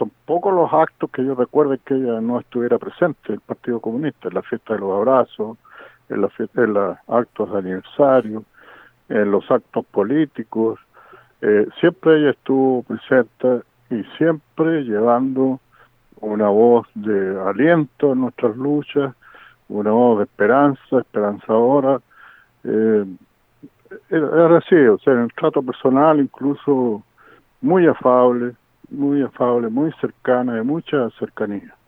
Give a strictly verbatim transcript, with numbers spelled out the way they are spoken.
son pocos los actos que yo recuerde que ella no estuviera presente, el Partido Comunista, en la fiesta de los abrazos, en los en los actos de aniversario, en los actos políticos, eh, siempre ella estuvo presente y siempre llevando una voz de aliento en nuestras luchas, una voz de esperanza, esperanzadora. Eh, era, era así, o sea, en el trato personal incluso muy afable, muy afable, muy cercana, de mucha cercanía.